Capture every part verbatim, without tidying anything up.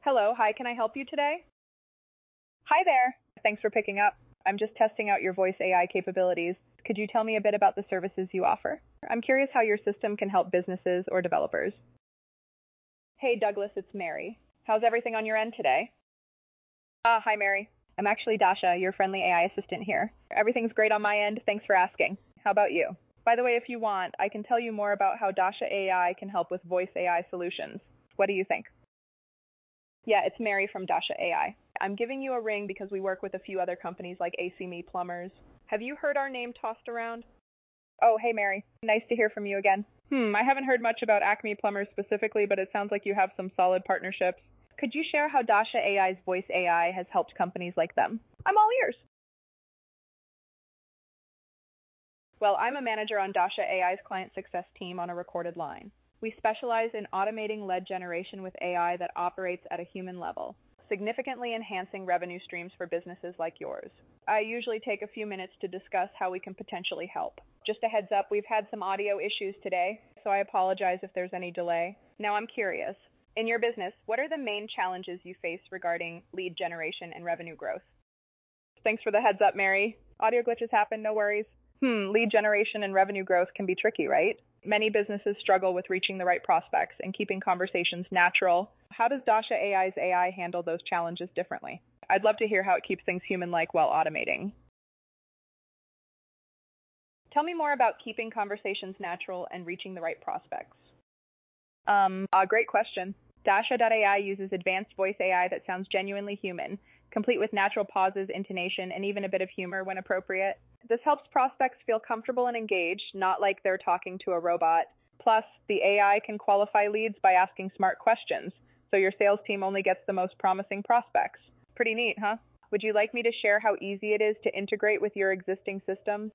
Hello, hi, can I help you today? Hi there. Thanks for picking up. I'm just testing out your voice A I capabilities. Could you tell me a bit about the services you offer? I'm curious how your system can help businesses or developers. Hey, Douglas, it's Mary. How's everything on your end today? Ah, hi, Mary. I'm actually Dasha, your friendly A I assistant here. Everything's great on my end. Thanks for asking. How about you? By the way, if you want, I can tell you more about how Dasha A I can help with voice A I solutions. What do you think? Yeah, it's Mary from Dasha A I. I'm giving you a ring because we work with a few other companies like A C M E Plumbers. Have you heard our name tossed around? Oh, hey Mary. Nice to hear from you again. Hmm, I haven't heard much about Acme Plumbers specifically, but it sounds like you have some solid partnerships. Could you share how Dasha A I's voice A I has helped companies like them? I'm all ears. Well, I'm a manager on Dasha A I's client success team on a recorded line. We specialize in automating lead generation with A I that operates at a human level, significantly enhancing revenue streams for businesses like yours. I usually take a few minutes to discuss how we can potentially help. Just a heads up, we've had some audio issues today, so I apologize if there's any delay. Now I'm curious, in your business, what are the main challenges you face regarding lead generation and revenue growth? Thanks for the heads up, Mary. Audio glitches happen, no worries. Hmm, lead generation and revenue growth can be tricky, right? Many businesses struggle with reaching the right prospects and keeping conversations natural. How does Dasha A I's A I handle those challenges differently? I'd love to hear how it keeps things human-like while automating. Tell me more about keeping conversations natural and reaching the right prospects. Um, uh, great question. Dasha A I uses advanced voice A I that sounds genuinely human, complete with natural pauses, intonation, and even a bit of humor when appropriate. This helps prospects feel comfortable and engaged, not like they're talking to a robot. Plus, the A I can qualify leads by asking smart questions, so your sales team only gets the most promising prospects. Pretty neat, huh? Would you like me to share how easy it is to integrate with your existing systems?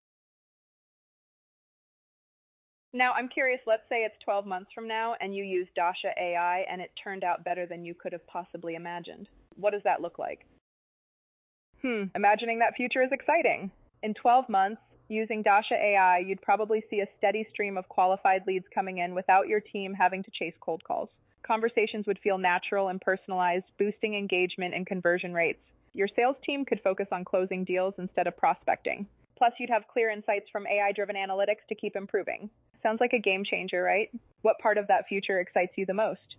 Now, I'm curious, let's say it's twelve months from now and you use Dasha A I and it turned out better than you could have possibly imagined. What does that look like? Hmm, imagining that future is exciting. In twelve months, using Dasha A I, you'd probably see a steady stream of qualified leads coming in without your team having to chase cold calls. Conversations would feel natural and personalized, boosting engagement and conversion rates. Your sales team could focus on closing deals instead of prospecting. Plus, you'd have clear insights from A I-driven analytics to keep improving. Sounds like a game changer, right? What part of that future excites you the most?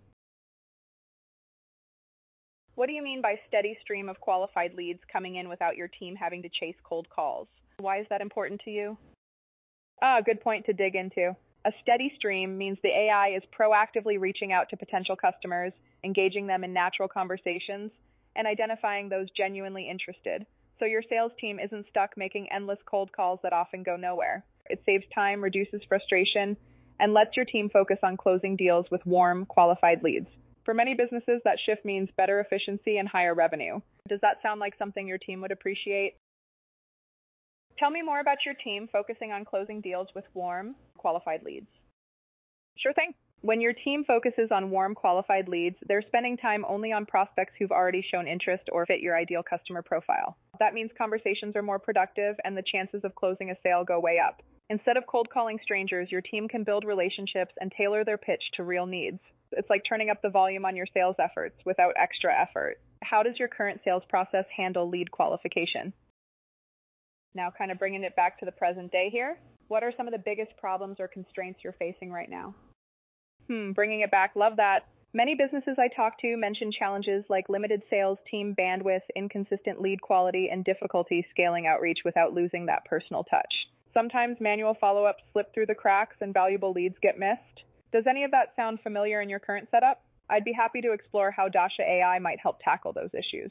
What do you mean by steady stream of qualified leads coming in without your team having to chase cold calls? Why is that important to you? Ah, good point to dig into. A steady stream means the A I is proactively reaching out to potential customers, engaging them in natural conversations, and identifying those genuinely interested. So your sales team isn't stuck making endless cold calls that often go nowhere. It saves time, reduces frustration, and lets your team focus on closing deals with warm, qualified leads. For many businesses, that shift means better efficiency and higher revenue. Does that sound like something your team would appreciate? Tell me more about your team focusing on closing deals with warm, qualified leads. Sure thing. When your team focuses on warm, qualified leads, they're spending time only on prospects who've already shown interest or fit your ideal customer profile. That means conversations are more productive and the chances of closing a sale go way up. Instead of cold calling strangers, your team can build relationships and tailor their pitch to real needs. It's like turning up the volume on your sales efforts without extra effort. How does your current sales process handle lead qualification? Now, kind of bringing it back to the present day here, what are some of the biggest problems or constraints you're facing right now? Hmm, bringing it back, love that. Many businesses I talk to mention challenges like limited sales team bandwidth, inconsistent lead quality, and difficulty scaling outreach without losing that personal touch. Sometimes manual follow-ups slip through the cracks and valuable leads get missed. Does any of that sound familiar in your current setup? I'd be happy to explore how Dasha A I might help tackle those issues.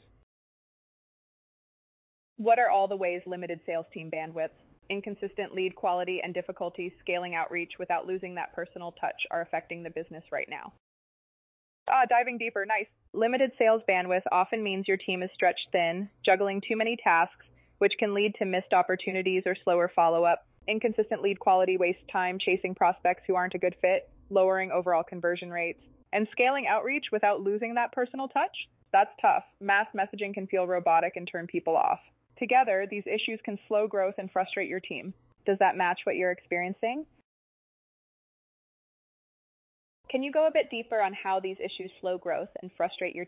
What are all the ways limited sales team bandwidth, inconsistent lead quality, and difficulty scaling outreach without losing that personal touch are affecting the business right now? Ah, diving deeper, nice. Limited sales bandwidth often means your team is stretched thin, juggling too many tasks, which can lead to missed opportunities or slower follow-up. Inconsistent lead quality wastes time chasing prospects who aren't a good fit, lowering overall conversion rates. And scaling outreach without losing that personal touch? That's tough. Mass messaging can feel robotic and turn people off. Together, these issues can slow growth and frustrate your team. Does that match what you're experiencing? Can you go a bit deeper on how these issues slow growth and frustrate your